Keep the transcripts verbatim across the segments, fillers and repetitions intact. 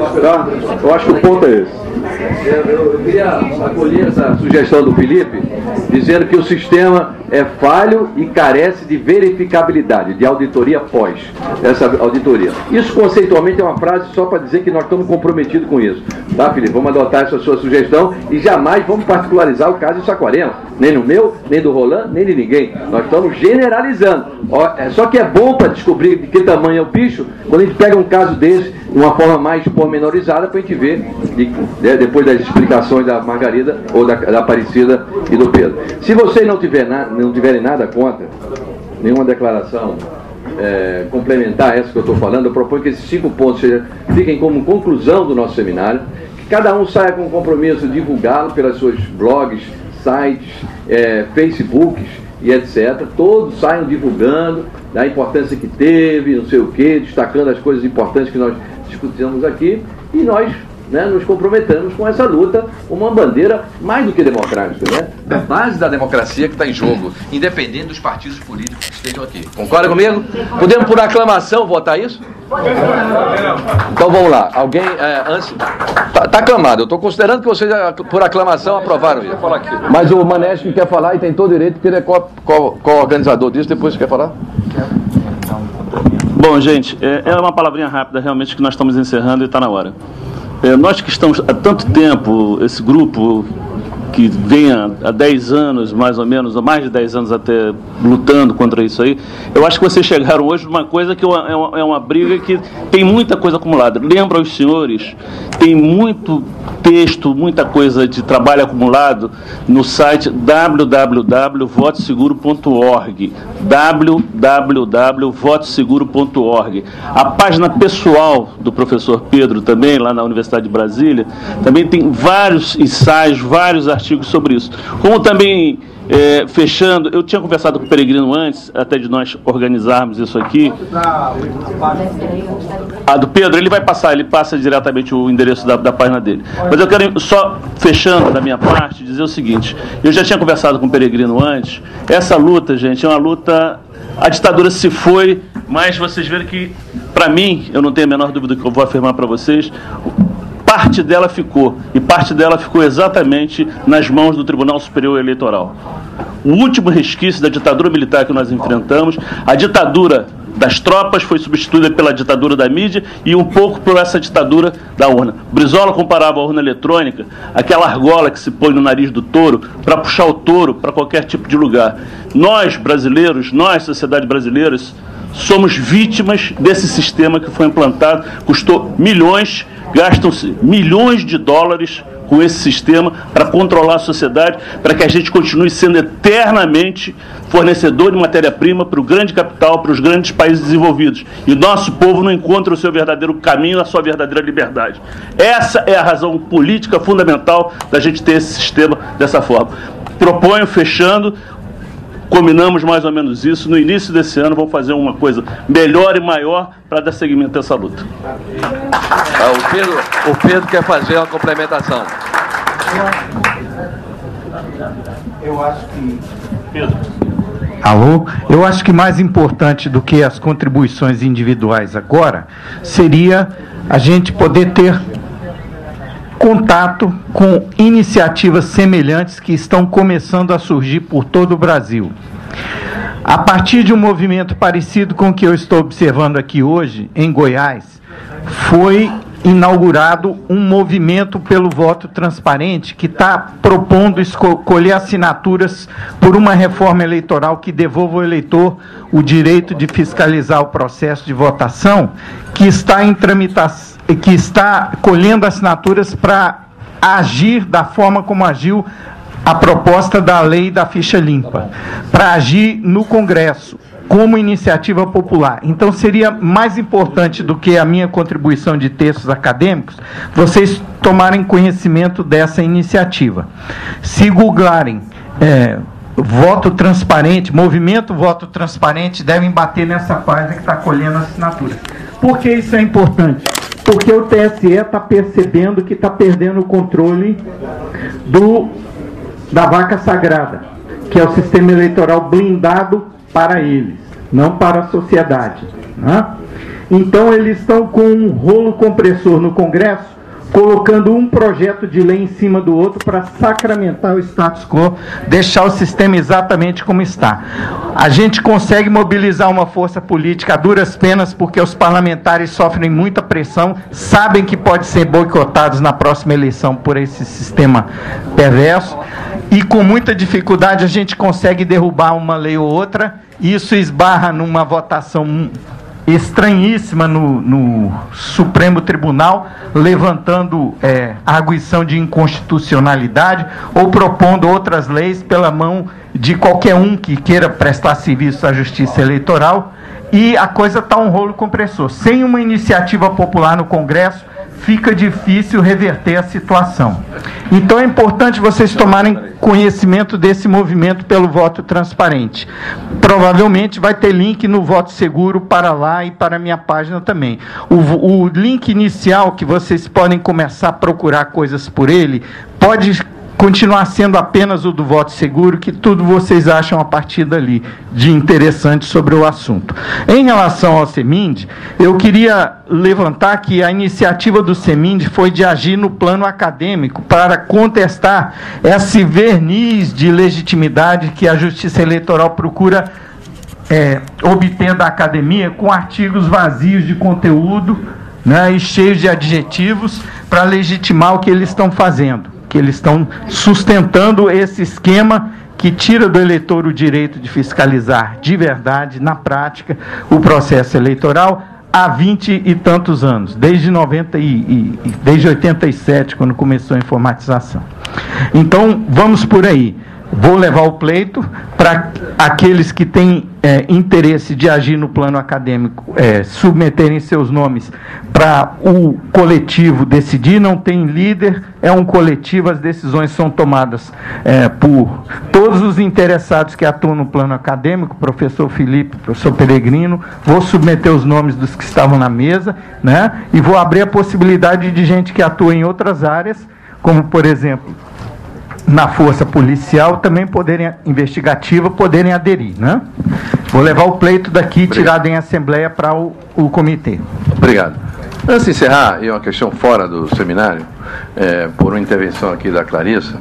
tá? Eu acho que o ponto é esse. Eu, eu queria acolher essa sugestão do Felipe, dizendo que o sistema é falho e carece de verificabilidade, de auditoria pós essa auditoria. Isso conceitualmente é uma frase só para dizer que nós estamos comprometidos com isso. Tá, Felipe? Vamos adotar essa sua sugestão e jamais vamos particularizar o caso de Saquarema. Nem no meu, nem do Roland, nem de ninguém. Nós estamos generalizando. Ó, é, só que é bom para descobrir de que tamanho é o bicho quando a gente pega um caso desse de uma forma mais pormenorizada para a gente ver, de, de, depois das explicações da Margarida ou da, da Aparecida e do Pedro. Se vocês não, tiver na, não tiverem nada contra, nenhuma declaração é, complementar a essa que eu estou falando, eu proponho que esses cinco pontos sejam, fiquem como conclusão do nosso seminário, que cada um saia com o compromisso de divulgá-lo pelas suas blogs, sites, é, Facebooks e etcétera. Todos saiam divulgando a importância que teve, não sei o quê, destacando as coisas importantes que nós discutimos aqui, e nós, né, nos comprometemos com essa luta, uma bandeira mais do que democrática, né? A base da democracia que está em jogo, independente dos partidos políticos que estejam aqui. Concorda comigo? Podemos por aclamação votar isso? Então vamos lá. Alguém, é, antes... Tá, tá aclamado. Eu estou considerando que vocês, por aclamação, aprovaram isso. Mas o Manesco quer falar e tem todo o direito, porque ele é co-organizador disso. Depois você quer falar? Bom, gente, é, é uma palavrinha rápida, realmente, que nós estamos encerrando e está na hora. É, nós que estamos há tanto tempo, esse grupo que vem há dez anos, mais ou menos, ou mais de dez anos até, lutando contra isso aí, eu acho que vocês chegaram hoje numa coisa que é uma, é uma briga que tem muita coisa acumulada. Lembro aos senhores, tem muito texto, muita coisa de trabalho acumulado no site w w w ponto voto seguro ponto org, w w w ponto voto seguro ponto org. A página pessoal do professor Pedro também, lá na Universidade de Brasília, também tem vários ensaios, vários artigos sobre isso. Como também, é, fechando, eu tinha conversado com o Peregrino antes, até de nós organizarmos isso aqui. A do Pedro, ele vai passar, ele passa diretamente o endereço da, da página dele. Mas eu quero, só fechando da minha parte, dizer o seguinte: eu já tinha conversado com o Peregrino antes. Essa luta, gente, é uma luta. A ditadura se foi, mas vocês viram que, para mim, eu não tenho a menor dúvida que eu vou afirmar para vocês, parte dela ficou, e parte dela ficou exatamente nas mãos do Tribunal Superior Eleitoral. O último resquício da ditadura militar que nós enfrentamos, a ditadura das tropas foi substituída pela ditadura da mídia e um pouco por essa ditadura da urna. Brizola comparava a urna eletrônica, aquela argola que se põe no nariz do touro, para puxar o touro para qualquer tipo de lugar. Nós, brasileiros, nós, sociedade brasileira, somos vítimas desse sistema que foi implantado, custou milhões, gastam-se milhões de dólares com esse sistema para controlar a sociedade, para que a gente continue sendo eternamente fornecedor de matéria-prima para o grande capital, para os grandes países desenvolvidos. E nosso povo não encontra o seu verdadeiro caminho, a sua verdadeira liberdade. Essa é a razão política fundamental da gente ter esse sistema dessa forma. Proponho, fechando, combinamos mais ou menos isso. No início desse ano vamos fazer uma coisa melhor e maior para dar seguimento a essa luta. Ah, o, Pedro, o Pedro quer fazer uma complementação. Eu acho que... Pedro. Alô? Eu acho que mais importante do que as contribuições individuais agora seria a gente poder ter contato com iniciativas semelhantes que estão começando a surgir por todo o Brasil. A partir de um movimento parecido com o que eu estou observando aqui hoje, em Goiás, foi inaugurado um movimento pelo voto transparente que está propondo escolher assinaturas por uma reforma eleitoral que devolva ao eleitor o direito de fiscalizar o processo de votação, que está em tramitação, que está colhendo assinaturas para agir da forma como agiu a proposta da lei da ficha limpa, para agir no Congresso como iniciativa popular. Então seria mais importante do que a minha contribuição de textos acadêmicos vocês tomarem conhecimento dessa iniciativa. Se googlarem é, voto transparente, movimento voto transparente, devem bater nessa página que está colhendo assinaturas. Por que isso é importante? Porque o T S E está percebendo que está perdendo o controle do, da vaca sagrada, que é o sistema eleitoral blindado para eles, não para a sociedade, né? Então eles estão com um rolo compressor no Congresso, colocando um projeto de lei em cima do outro para sacramentar o status quo, deixar o sistema exatamente como está. A gente consegue mobilizar uma força política a duras penas porque os parlamentares sofrem muita pressão, sabem que podem ser boicotados na próxima eleição por esse sistema perverso, e com muita dificuldade a gente consegue derrubar uma lei ou outra, e isso esbarra numa votação estranhíssima no, no Supremo Tribunal, levantando é, a arguição de inconstitucionalidade ou propondo outras leis pela mão de qualquer um que queira prestar serviço à justiça eleitoral, e a coisa está um rolo compressor. Sem uma iniciativa popular no Congresso, fica difícil reverter a situação. Então é importante vocês tomarem conhecimento desse movimento pelo voto transparente. Provavelmente vai ter link no Voto Seguro para lá e para a minha página também. O, o link inicial, que vocês podem começar a procurar coisas por ele, pode continuar sendo apenas o do Voto Seguro, que tudo vocês acham a partir dali de interessante sobre o assunto. Em relação ao CEMIND, eu queria levantar que a iniciativa do CEMIND foi de agir no plano acadêmico para contestar esse verniz de legitimidade que a Justiça Eleitoral procura é, obter da academia com artigos vazios de conteúdo, né, e cheios de adjetivos para legitimar o que eles estão fazendo, que eles estão sustentando esse esquema que tira do eleitor o direito de fiscalizar de verdade, na prática, o processo eleitoral há vinte e tantos anos, desde noventa e, e desde oitenta e sete, quando começou a informatização. Então, vamos por aí. Vou levar o pleito para aqueles que têm é, interesse de agir no plano acadêmico, é, submeterem seus nomes para o coletivo decidir. Não tem líder, é um coletivo, as decisões são tomadas é, por todos os interessados que atuam no plano acadêmico, professor Felipe, professor Peregrino. Vou submeter os nomes dos que estavam na mesa, né, e vou abrir a possibilidade de gente que atua em outras áreas, como, por exemplo, na força policial, também poderem, investigativa, poderem aderir, né? Vou levar o pleito daqui, Obrigado. tirado em assembleia para o, o comitê. Obrigado. Antes de encerrar, e uma questão fora do seminário, é, por uma intervenção aqui da Clarissa,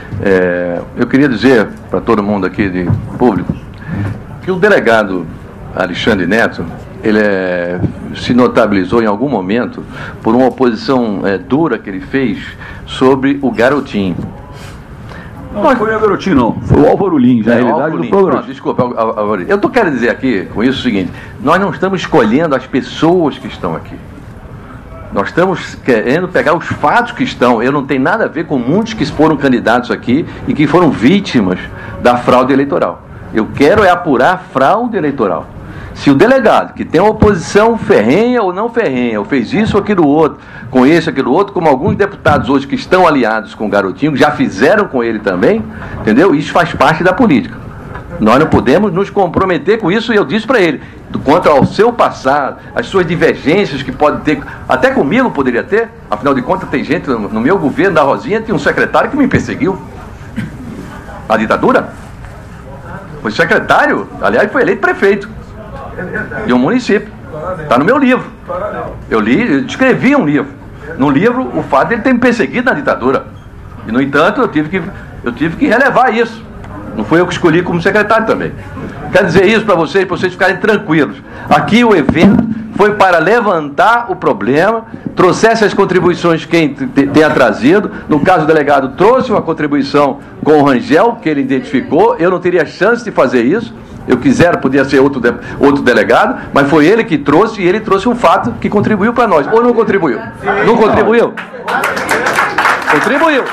é, eu queria dizer para todo mundo aqui de público que o delegado Alexandre Neto, ele é, se notabilizou em algum momento por uma oposição é, dura que ele fez sobre o garotinho. Não, não foi o Garotinho, não. Foi o Álvaro Lins. Na é, realidade, não foi o Garotinho. Desculpa, Álvaro Lins. Eu estou querendo dizer aqui, com isso, o seguinte: nós não estamos escolhendo as pessoas que estão aqui. Nós estamos querendo pegar os fatos que estão. Eu não tenho nada a ver com muitos que foram candidatos aqui e que foram vítimas da fraude eleitoral. Eu quero é apurar a fraude eleitoral. Se o delegado, que tem uma oposição ferrenha ou não ferrenha, ou fez isso ou aquilo outro, com esse ou aquilo outro, como alguns deputados hoje que estão aliados com o Garotinho, já fizeram com ele também, entendeu? Isso faz parte da política. Nós não podemos nos comprometer com isso, e eu disse para ele, quanto ao seu passado, as suas divergências que pode ter, até comigo poderia ter, afinal de contas tem gente, no, no meu governo, da Rosinha, tinha um secretário que me perseguiu. A ditadura? Foi secretário, aliás, foi eleito prefeito de um município. Está no meu livro. Eu li, eu escrevi um livro. No livro, o fato de ele ter me perseguido na ditadura. E, no entanto, eu tive que, eu tive que relevar isso. Não foi eu que escolhi como secretário também. Quero dizer isso para vocês, para vocês ficarem tranquilos. Aqui o evento foi para levantar o problema, trouxesse as contribuições que quem tenha trazido. No caso, o delegado trouxe uma contribuição com o Rangel, que ele identificou. Eu não teria chance de fazer isso. Eu quisera, podia ser outro, de, outro delegado, mas foi ele que trouxe, e ele trouxe um fato que contribuiu para nós. Ou não contribuiu? Não contribuiu? Contribuiu.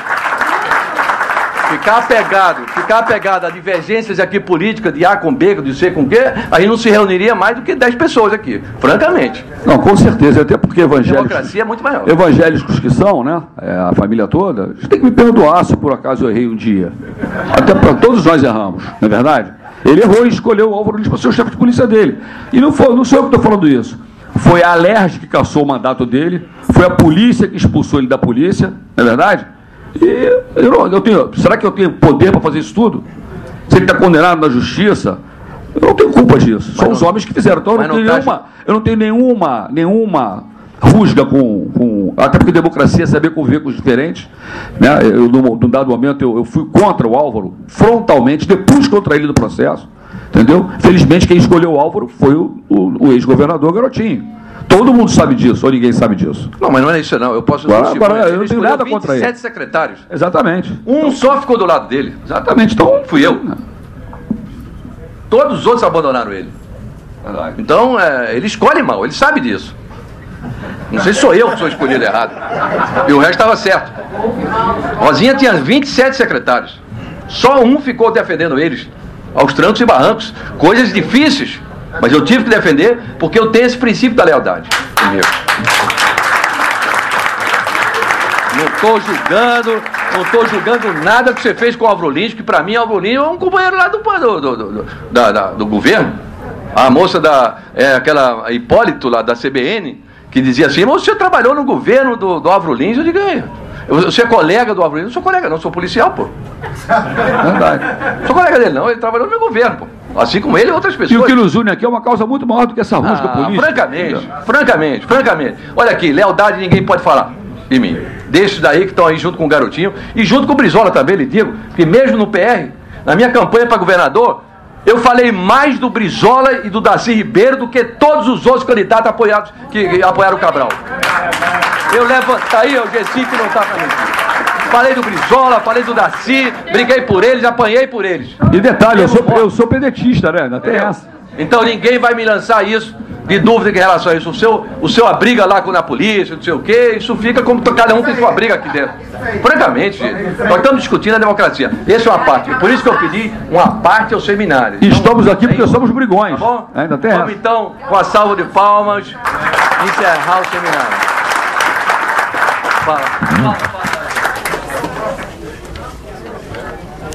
Ficar apegado, ficar apegado a divergências aqui políticas, de A com B, de C com Q, a gente não se reuniria mais do que dez pessoas aqui, francamente. Não, com certeza, até porque evangélicos... A democracia é muito maior. Evangélicos que são, né, é, a família toda, a gente tem que me perdoar se por acaso eu errei um dia. Até para todos nós erramos, não é verdade? Ele errou e escolheu o Álvaro Lins para ser o chefe de polícia dele. E não, foi, não sou eu que estou falando isso. Foi a Alerj que cassou o mandato dele, foi a polícia que expulsou ele da polícia, não é verdade? E eu, eu tenho, será que eu tenho poder para fazer isso tudo? Se ele está condenado na justiça, Eu não tenho culpa disso. São não, os homens que fizeram. Então eu não, não tenho tá nenhuma, eu não tenho nenhuma, nenhuma rusga com, com... Até porque democracia é saber conviver com os diferentes. Né? Eu, num, num dado momento, eu, eu fui contra o Álvaro, frontalmente, depois contra ele no processo. Entendeu? Felizmente, quem escolheu o Álvaro foi o, o, o ex-governador Garotinho. Todo mundo sabe disso, ou ninguém sabe disso. Não, mas não é isso não. Eu posso... Agora, agora eu não tenho nada contra ele. vinte e sete secretários. Exatamente. Um então, só ficou do lado dele. Exatamente. Então, fui eu. Todos os outros abandonaram ele. Então, é, ele escolhe mal, ele sabe disso. Não sei se sou eu que sou escolhido errado. E o resto estava certo. Rosinha tinha vinte e sete secretários. Só um ficou defendendo eles, aos trancos e barrancos. Coisas difíceis, mas eu tive que defender porque eu tenho esse princípio da lealdade comigo. Não estou julgando, não estou julgando nada que você fez com o Álvaro Lins, que para mim o Álvaro Lins é um companheiro lá do, do, do, do, da, da, do governo. A moça da, é, aquela Hipólito lá da C B N, que dizia assim, mas você trabalhou no governo do, do Álvaro Lins? Eu digo, você é colega do Álvaro Lins? Eu não sou colega não, sou policial, pô. Verdade. Não sou colega dele não, ele trabalhou no meu governo, pô. Assim como ele e outras pessoas. E o que nos une aqui é uma causa muito maior do que essa rusga ah, política. Francamente, francamente, francamente. Olha aqui, lealdade ninguém pode falar de mim. Desses daí que estão aí junto com o Garotinho e junto com o Brizola também, lhe digo, que mesmo no P R, na minha campanha para governador, eu falei mais do Brizola e do Darcy Ribeiro do que todos os outros candidatos apoiados que, que apoiaram o Cabral. Eu levo, tá aí, o G cinco não está para mim. Falei do Brizola, falei do Darcy, briguei por eles, apanhei por eles. E detalhe, eu sou, eu sou pedetista, né? Ainda tem essa. Então ninguém vai me lançar isso de dúvida em relação a isso. O seu, o seu abriga lá com na polícia, não sei o quê, isso fica como cada um tem sua briga aqui dentro. Francamente, gente, nós estamos discutindo a democracia. Essa é uma parte. Por isso que eu pedi uma parte ao seminário. E então, estamos aqui porque somos brigões. Tá bom? Ainda tem Vamos essa. então, com a salva de palmas, encerrar o seminário. Fala.